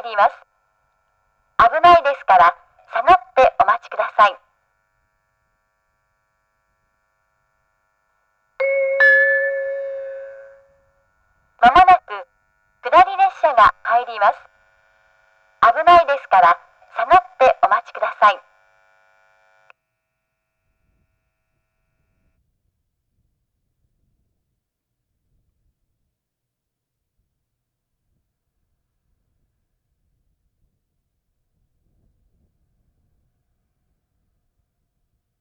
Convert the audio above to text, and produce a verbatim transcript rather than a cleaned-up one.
ります。危ないですから下がってお待ちください。まもなく下り列車が入ります。危ないですから下がってお待ちください。